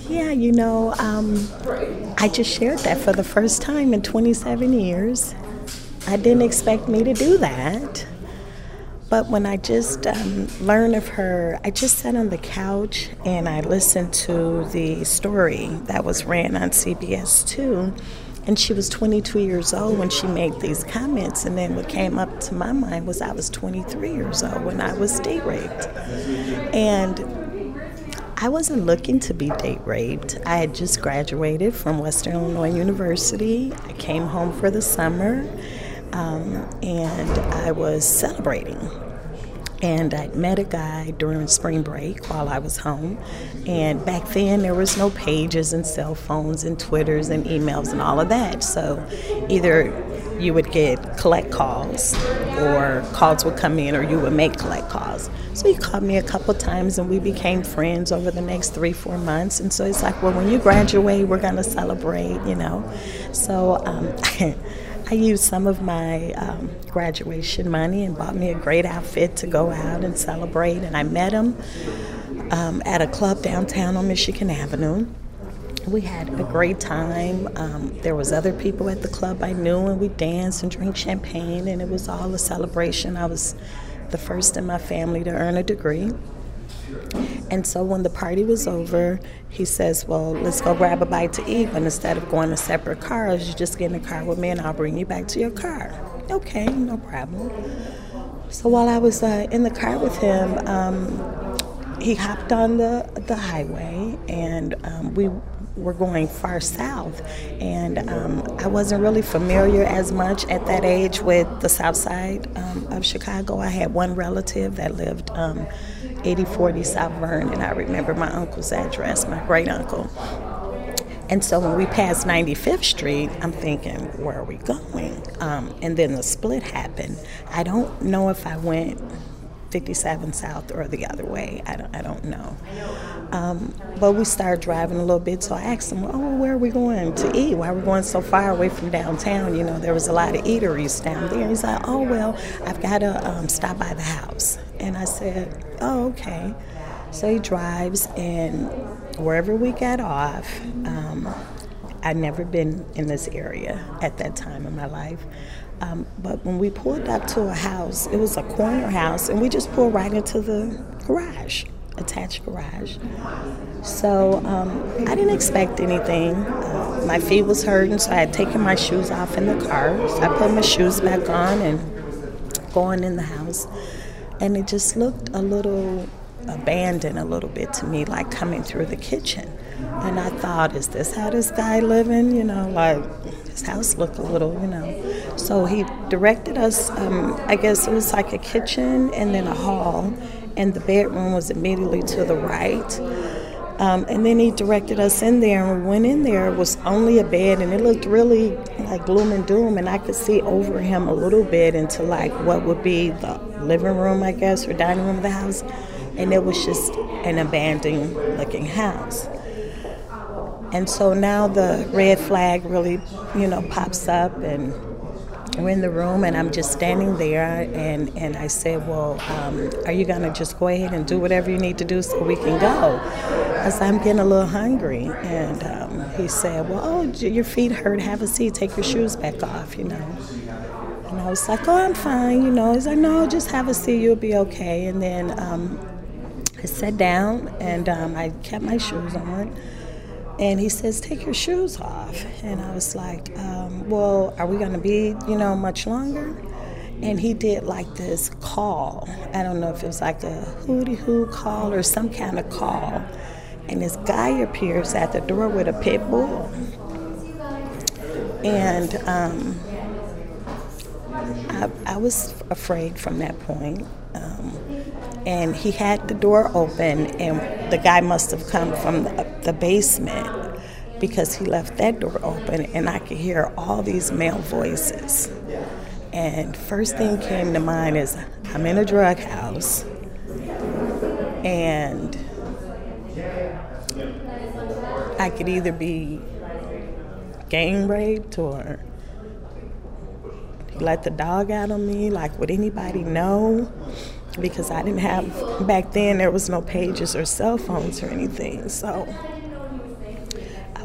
Yeah, I just shared that for the first time in 27 years. I didn't expect me to do that. But when I just learned of her, I just sat on the couch and I listened to the story that was ran on CBS 2. And she was 22 years old when she made these comments. And then what came up to my mind was I was 23 years old when I was date raped. And I wasn't looking to be date raped. I had just graduated from Western Illinois University. I came home for the summer, and I was celebrating. And I met a guy during spring break while I was home. And back then, there was no pages and cell phones and Twitters and emails and all of that. So either you would get collect calls or calls would come in or you would make collect calls. So he called me a couple times and we became friends over the next 3-4 months. And so it's like, well, when you graduate, we're going to celebrate, So I used some of my graduation money and bought me a great outfit to go out and celebrate. And I met him at a club downtown on Michigan Avenue. We had a great time. There was other people at the club I knew, and we danced and drank champagne, and it was all a celebration. I was the first in my family to earn a degree. And so when the party was over, he says, well, let's go grab a bite to eat. But instead of going to separate cars, you just get in the car with me and I'll bring you back to your car. Okay, no problem. So while I was in the car with him, he hopped on the highway and we were going far south. And I wasn't really familiar as much at that age with the south side of Chicago. I had one relative that lived 8040 South Vernon. I remember my uncle's address, my great uncle. And so when we passed 95th Street, I'm thinking, where are we going? And then the split happened. I don't know if I went 57 South or the other way. I don't know. But we started driving a little bit, so I asked him, where are we going to eat? Why are we going so far away from downtown? There was a lot of eateries down there. He's like, well, I've got to stop by the house. And I said, okay. So he drives, and wherever we got off, I'd never been in this area at that time in my life. But when we pulled up to a house, it was a corner house, and we just pulled right into the garage, attached garage. So I didn't expect anything. My feet was hurting, so I had taken my shoes off in the car. So I put my shoes back on and going in the house. And it just looked a little abandoned a little bit to me, like coming through the kitchen. And I thought, is this how this guy living? His house looked a little, So he directed us, I guess it was like a kitchen and then a hall, and the bedroom was immediately to the right. And then he directed us in there, and we went in there. It was only a bed, and it looked really like gloom and doom, and I could see over him a little bit into like what would be the living room, I guess, or dining room of the house. And it was just an abandoned looking house. And so now the red flag really, pops up, and we're in the room, and I'm just standing there, and I said, well, are you going to just go ahead and do whatever you need to do so we can go? I said, I'm getting a little hungry. And he said, well, your feet hurt, have a seat, take your shoes back off, And I was like, I'm fine, He's like, no, just have a seat, you'll be okay. And then I sat down, and I kept my shoes on. And he says, take your shoes off. And I was like, well, are we going to be, much longer? And he did like this call. I don't know if it was like a hooty-hoo call or some kind of call. And this guy appears at the door with a pit bull. And I was afraid from that point. And he had the door open, and the guy must have come from the basement because he left that door open, and I could hear all these male voices. And first thing came to mind is, I'm in a drug house, and I could either be gang raped or he let the dog out on me. Like, would anybody know? Because I didn't have, back then there was no pages or cell phones or anything. So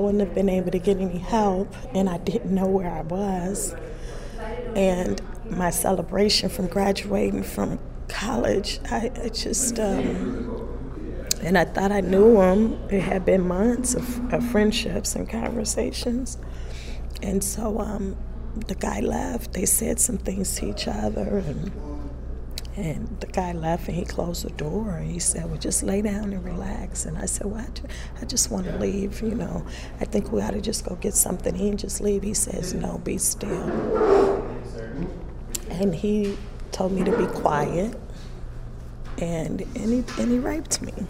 wouldn't have been able to get any help, and I didn't know where I was. And my celebration from graduating from college, I just, and I thought I knew him. It had been months of friendships and conversations. And so the guy left. They said some things to each other, and the guy left, and he closed the door, and he said, well, just lay down and relax. And I said, well, I just want to leave, you know. I think we ought to just go get something to eat and just leave. He says, no, be still. And he told me to be quiet, and he raped me.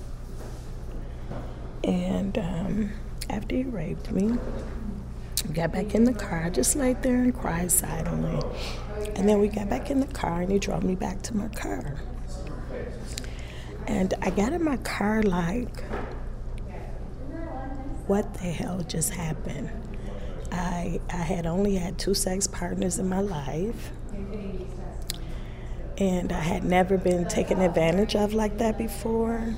And after he raped me, we got back in the car. I just laid there and cried silently. And then we got back in the car, and he drove me back to my car. And I got in my car like, what the hell just happened? I had only had 2 sex partners in my life. And I had never been taken advantage of like that before.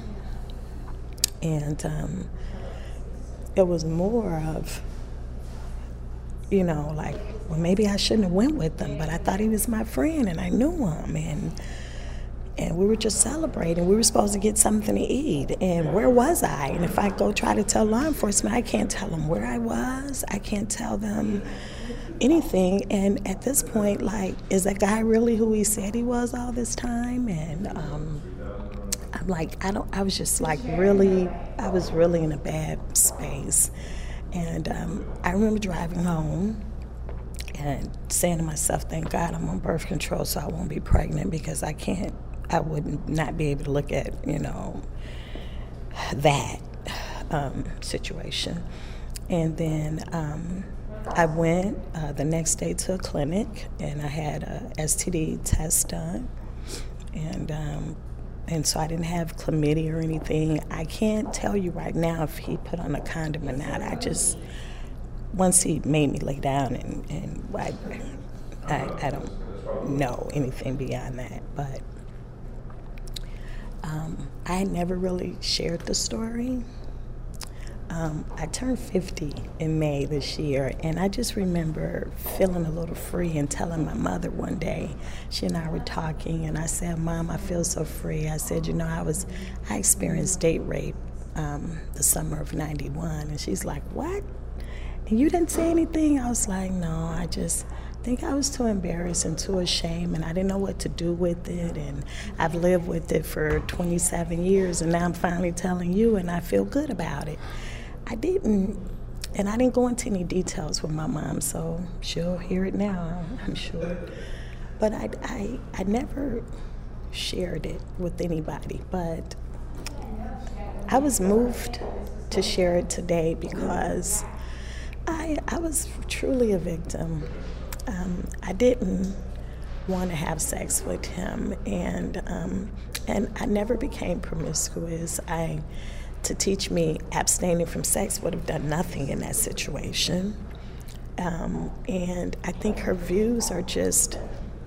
And it was more of, you know, like, well, maybe I shouldn't have went with him, but I thought he was my friend, and I knew him, and we were just celebrating. We were supposed to get something to eat, and where was I? And if I go try to tell law enforcement, I can't tell them where I was. I can't tell them anything. And at this point, like, is that guy really who he said he was all this time? And I'm like, I was just like I was really in a bad space. And I remember driving home and saying to myself, thank God I'm on birth control so I won't be pregnant, because I would not be able to look at, you know, that situation. And then I went the next day to a clinic, and I had a STD test done. And so I didn't have chlamydia or anything. I can't tell you right now if he put on a condom or not. Once he made me lay down, and I don't know anything beyond that. But I had never really shared the story. I turned 50 in May this year, and I just remember feeling a little free and telling my mother one day, she and I were talking, and I said, Mom, I feel so free. I said, you know, I experienced date rape the summer of '91, and she's like, what? And you didn't say anything? I was like, no, I just think I was too embarrassed and too ashamed, and I didn't know what to do with it, and I've lived with it for 27 years, and now I'm finally telling you, and I feel good about it. I didn't go into any details with my mom, so she'll hear it now, I'm sure. But I never shared it with anybody, but I was moved to share it today because I was truly a victim. I didn't want to have sex with him, and I never became promiscuous. To teach me abstaining from sex would have done nothing in that situation. And I think her views are just,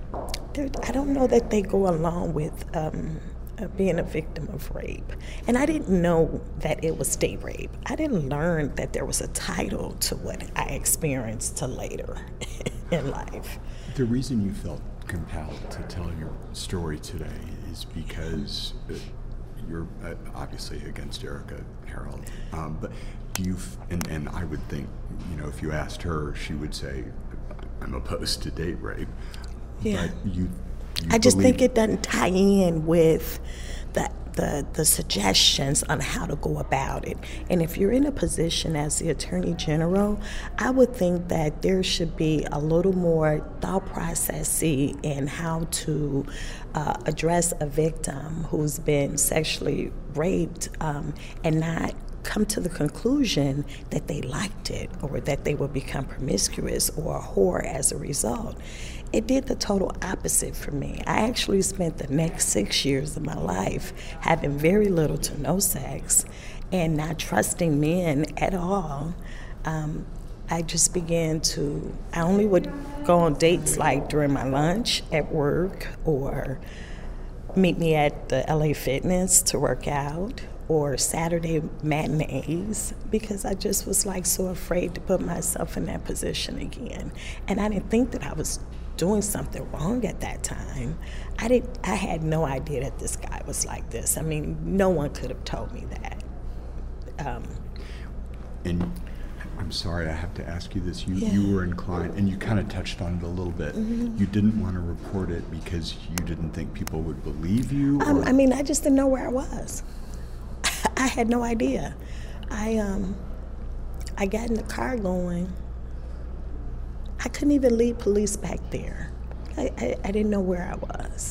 I don't know that they go along with being a victim of rape. And I didn't know that it was date rape. I didn't learn that there was a title to what I experienced till later in life. The reason you felt compelled to tell your story today is because you're obviously against Erica Harold, but do you, and I would think, you know, if you asked her, she would say, I'm opposed to date rape. Yeah. But you I just think it doesn't tie in with the suggestions on how to go about it. And if you're in a position as the Attorney General, I would think that there should be a little more thought process in how to address a victim who's been sexually raped and not come to the conclusion that they liked it or that they would become promiscuous or a whore as a result. It did the total opposite for me. I actually spent the next 6 years of my life having very little to no sex and not trusting men at all. I just began to, I only would go on dates like during my lunch at work or meet me at the LA Fitness to work out. or Saturday matinees because I just was like so afraid to put myself in that position again. And I didn't think that I was doing something wrong at that time. I had no idea that this guy was like this. I mean, no one could have told me that. And I'm sorry, I have to ask you this. You were inclined, and you kind of touched on it a little bit. You didn't want to report it because you didn't think people would believe you? I mean, I just didn't know where I was. I had no idea. I got in the car going. I couldn't even leave police back there. I didn't know where I was.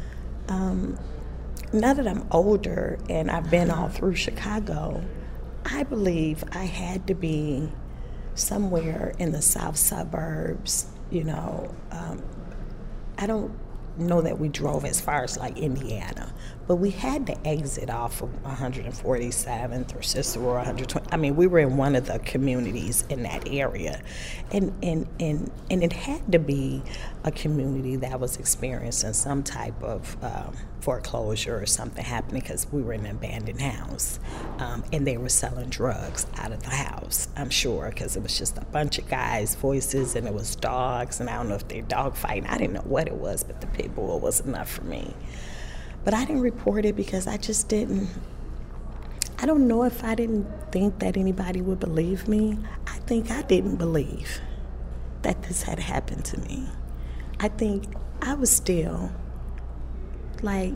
Now that I'm older and I've been all through Chicago, I believe I had to be somewhere in the south suburbs, you know. I don't know that we drove as far as like Indiana, but we had to exit off of 147th or Cicero 120. I mean, we were in one of the communities in that area, and it had to be a community that was experiencing some type of foreclosure or something happening because we were in an abandoned house, and they were selling drugs out of the house, I'm sure, because it was just a bunch of guys' voices and it was dogs, and I don't know if they're dog fighting. I didn't know what it was, but the pit bull was enough for me. But I didn't report it because I just didn't. I don't know if I didn't think that anybody would believe me. I think I didn't believe that this had happened to me. I think I was still like,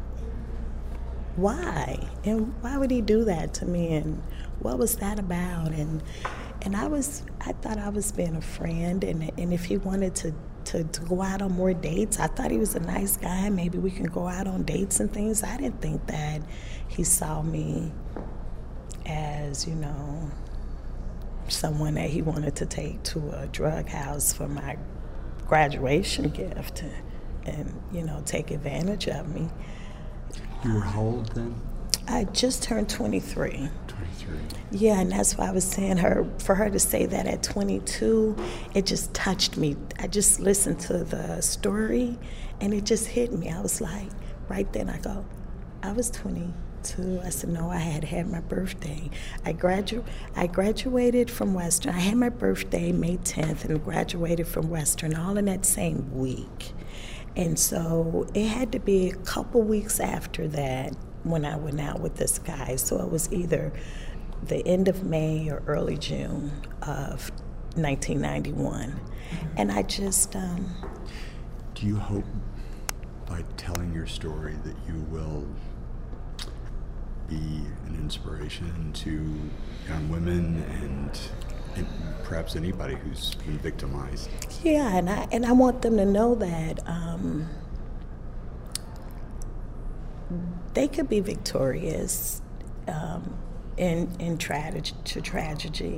why? And why would he do that to me? And what was that about? And I thought I was being a friend, and if he wanted to go out on more dates, I thought he was a nice guy. Maybe we can go out on dates and things. I didn't think that he saw me as, you know, someone that he wanted to take to a drug house for my graduation gift and you know, take advantage of me. You were how old then? I just turned 23. 23. Yeah, and that's why I was saying for her to say that at 22, it just touched me. I just listened to the story, and it just hit me. I was like, right then I go, I was 22. I said, no, I had my birthday. I graduated from Western. I had my birthday May 10th and graduated from Western all in that same week. And so it had to be a couple weeks after that when I went out with this guy. So it was either the end of May or early June of 1991. And I just... Do you hope by telling your story that you will be an inspiration to young women and perhaps anybody who's been victimized? Yeah, and I want them to know that they could be victorious in tragedy.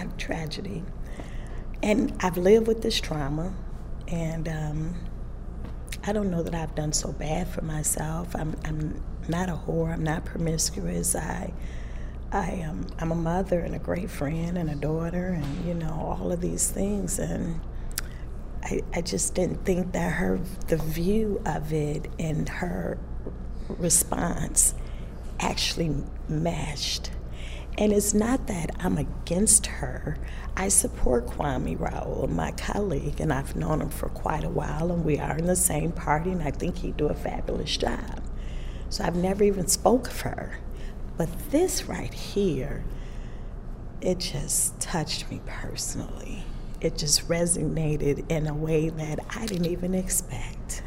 And I've lived with this trauma, and I don't know that I've done so bad for myself. I'm not a whore. I'm not promiscuous. I'm a mother and a great friend and a daughter, and you know, all of these things. And I just didn't think that the view of it and her response actually meshed. And it's not that I'm against her. I support Kwame Raoul, my colleague, and I've known him for quite a while, and we are in the same party, and I think he'd do a fabulous job. So I've never even spoke of her. But this right here, it just touched me personally. It just resonated in a way that I didn't even expect.